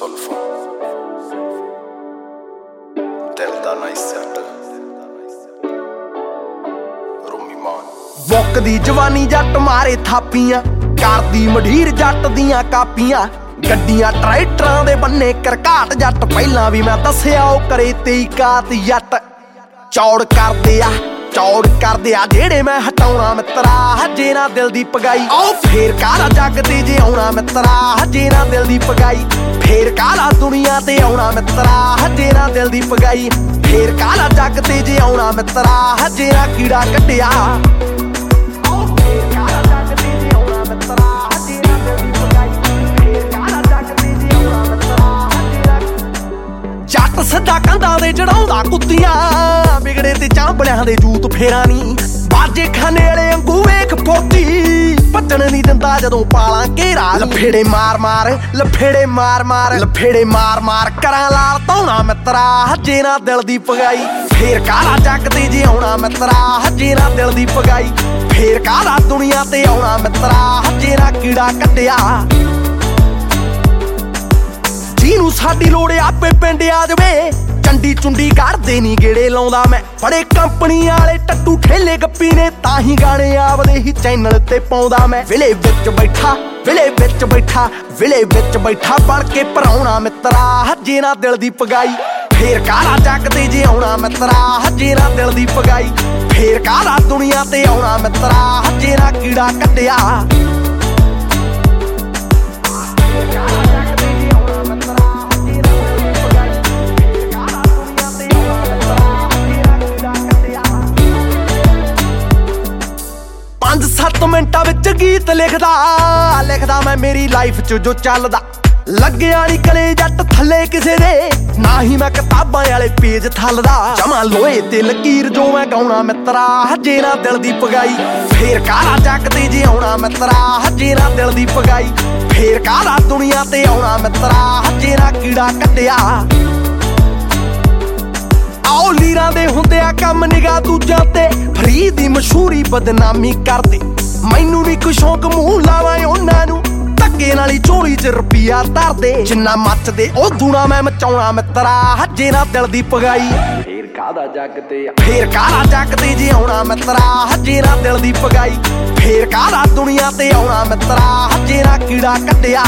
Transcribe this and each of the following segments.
ਸੁਲਫਾ ਦਿਲ ਦਾ nice set ਰੂਮੀ ਮਾਨ ਵੁੱਕ ਦੀ ਜਵਾਨੀ ਜੱਟ ਮਾਰੇ ਥਾਪੀਆਂ ਕਰਦੀ ਮਢੀਰ ਜੱਟ ਦੀਆਂ ਕਾਪੀਆਂ ਗੱਡੀਆਂ ਟਰੈਕਟਰਾਂ ਦੇ ਬੰਨੇ ਕਰਕਾਟ ਜੱਟ ਪਹਿਲਾਂ ਵੀ ਮੈਂ ਦੱਸਿਆ ਉਹ ਕਰੇ ਤੇਈ ਕਾਤ ਜੱਟ ਚੌੜ ਕਰਦੇ ਆ ਜਿਹੜੇ ਮੈਂ ਹਟਾਉਣਾ ਮਿੱਤਰਾ ਹਜੇ ਨਾ ਦਿਲ ਦੀ ਪਗਾਈ ਆਓ ਫੇਰ ਕਾਲਾ ਜੱਗ ਤੇ ਜੇ ਆਉਣਾ ਮਿੱਤਰਾ ਹਜੇ ਨਾ ਦਿਲ ਦੀ ਪਗਾਈ ਫੇਰ ਕਾਲਾ ਦੁਨੀਆ ਤੇ ਆਉਣਾ ਮਿੱਤਰਾ ਹਜੇ ਨਾ ਦਿਲ ਦੀ ਪਗਾਈ ਫੇਰ ਕਾਲਾ ਜੱਗ ਤੇ ਜੇ ਆਉਣਾ ਮਿੱਤਰਾ ਹਜੇ ਨਾ ਕੀੜਾ ਕੱਢਿਆ ਜੱਟ ਸਿੱਧਾ ਕੰਧਾਂ ਦੇ ਚੜਾਉਂਦਾ ਕੁੱਤੀਆਂ ਵਿਗੜੇ ਤੇ ਚਾਂਬਲਿਆਂ ਦੇ ਜੂਤ ਫੇਰਾਂ ਨੀ ਬਾਜੇ ਖਾਨੇ ਵਾਲੇ ਵਾਂਗੂ ਵੇਖ ਫੁਰਤੀ ਭੱਜਣ ਨਹੀਂ ਦਿੰਦਾ ਜਦੋਂ ਪਾਲਾਂ ਘੇਰਾ ਲਫੇੜੇ ਮਾਰ ਕਰਾਂ ਲਾਲ ਧੌਣਾ ਮਿੱਤਰਾ ਹਜੇ ਨਾ ਦਿਲ ਦੀ ਪਗਾਈ ਫੇਰ ਕਾਲਾ ਜੱਗ ਤੇ ਜੇ ਆਉਣਾ ਮਿੱਤਰਾ ਹਜੇ ਨਾ ਦਿਲ ਦੀ ਪਗਾਈ ਫੇਰ ਕਾਲਾ ਦੁਨੀਆ ਤੇ ਆਉਣਾ ਮਿੱਤਰਾ ਹਜੇ ਨਾ ਕੀੜਾ ਕੱਢਿਆ ਜਿਹਨੂੰ ਸਾਡੀ ਲੋੜ ਆਪੇ ਪਿੰਡ ਆ ਜਾਵੇ ਚੰਡੀ ਚੁੰਡੀ ਕੱਢਦੇ ਨੀ ਗੇੜੇ ਲਾਉਂਦਾ ਮੈਂ ਬੜੇ ਕੰਪਨੀ ਵਾਲੇ ਟੱਟੂ ਠੇਲੇ ਗੱਪੀ ਨੇ ਤਾਂ ਹੀ ਗਾਣੇ ਆਪਦੇ ਹੀ ਚੈਨਲ ਤੇ ਪਾਉਂਦਾ ਮੈਂ ਵਿਲੇ ਵਿੱਚ ਬੈਠਾ ਬਣ ਕੇ ਭਰਾਉਣਾ ਮਿੱਤਰਾ ਹਜੇ ਨਾ ਦਿਲ ਦੀ ਪਗਾਈ ਫੇਰ ਕਾਲਾ ਜੱਗ ਤੇ ਜੇ ਆਉਣਾ ਮਿੱਤਰਾ ਹਜੇ ਨਾ ਦਿਲ ਦੀ ਪਗਾਈ ਫੇਰ ਕਾਲਾ ਦੁਨੀਆ ਤੇ ਆਉਣਾ ਮਿੱਤਰਾ ਹਜੇ ਨਾ ਕੀੜਾ ਕੱਢਿਆ ਪੰਜ 7 ਮਿੰਟਾਂ ਵਿੱਚ ਗੀਤ ਲਿਖਦਾ ਮੈਂ ਮੇਰੀ ਲਾਈਫ 'ਚ ਜੋ ਚੱਲਦਾ ਲੱਗਿਆ ਨੀ ਕਲੇ ਜੱਟ ਥੱਲੇ ਕਿਸੇ ਦੇ ਨਾ ਹੀ ਮੈਂ ਕਿਤਾਬਾਂ ਵਾਲੇ ਪੇਜ ਥੱਲਦਾ ਜਮਾਂ ਲੋਹੇ ਤੇ ਲਕੀਰ ਜੋ ਮੈਂ ਗਾਉਣਾ ਮਿੱਤਰਾ ਹਜੇ ਨਾ ਦਿਲ ਦੀ ਪਗਾਈ ਫੇਰ ਕਾਲਾ ਜੱਗ ਤੇ ਜੇ ਆਉਣਾ ਮਿੱਤਰਾ ਹਜੇ ਨਾ ਦਿਲ ਦੀ ਪਗਾਈ ਫੇਰ ਕਾਲਾ ਦੁਨੀਆ ਤੇ ਆਉਣਾ ਮਿੱਤਰਾ ਹਜੇ ਨਾ ਕੀੜਾ ਕੱਢਿਆ ਆਓ ਲੀਰਾਂ ਦੇ ਹੁੰਦੇ ਆ ਕੰਮ ਨਿਗਾਹ ਦੂਜਿਆਂ ਤੇ ਫਰੀ ਦੀ ਮਸ਼ਹੂਰੀ ਬਦਨਾਮੀ ਕਰਦੇ ਮੈਨੂੰ ਨੀ ਕੋਈ ਸ਼ੌਕ ਮੂੰਹ ਲਾਵਾਂ ਉਹਨਾਂ ਨੂੰ ਧੱਕੇ ਨਾਲ ਹੀ ਝੋਲੀ 'ਚ ਰੁਪਈਆ ਧਰਦੇ ਜਿੰਨਾ ਮੱਚਦੇ ਉਹ ਦੂਣਾ ਮੈਂ ਮਚਾਉਣਾ ਮਿੱਤਰਾ ਹਜੇ ਨਾ ਦਿਲ ਦੀ ਪਗਾਈ ਫੇਰ ਕਾਲਾ ਜੱਗ ਤੇ ਜੇ ਆਉਣਾ ਮਿੱਤਰਾ ਹਜੇ ਨਾ ਦਿਲ ਦੀ ਪਗਾਈ ਫੇਰ ਕਾਲਾ ਦੁਨੀਆ ਤੇ ਆਉਣਾ ਮਿੱਤਰਾ ਹਜੇ ਨਾ ਕੀੜਾ ਕੱਢਿਆ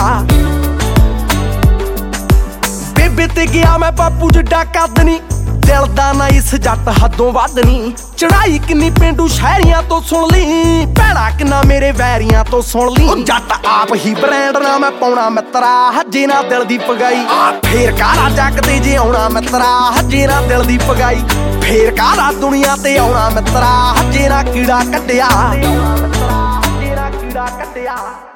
ਬੇਬੇ ਤੇ ਗਿਆ ਮੈਂ ਬਾਪੂ ਜਿੱਡਾ ਕੱਦ ਨੀ ਦਿਲ ਦਾ ਨਾ ਇਸ ਜੱਟ ਹੱਦੋਂ ਵੱਧ ਨੀ ਚੜਾਈ ਕਿੰਨੀ ਪੇਂਡੂ ਸ਼ਹਿਰੀਆਂ ਤੋਂ ਸੁਣ ਲਈ ਭੈੜਾ ਕਿੰਨਾ ਮੇਰੇ ਵੈਰੀਆਂ ਤੋਂ ਸੁਣ ਲਈ ਉਹ ਜੱਟ ਆਪ ਹੀ ਬ੍ਰਾਂਡ ਨਾ ਮੈਂ ਪਾਉਣਾ ਮਿੱਤਰਾ ਹਜੇ ਨਾ ਦਿਲ ਦੀ ਪਗਾਈ ਫੇਰ ਕਾਲਾ ਜੱਗ ਤੇ ਜੇ ਆਉਣਾ ਮਿੱਤਰਾ ਹਜੇ ਨਾ ਦਿਲ ਦੀ ਪਗਾਈ ਫੇਰ ਕਾਲਾ ਦੁਨੀਆ ਤੇ ਆਉਣਾ ਮਿੱਤਰਾ ਹਜੇ ਨਾ ਕੀੜਾ ਕੱਢਿਆ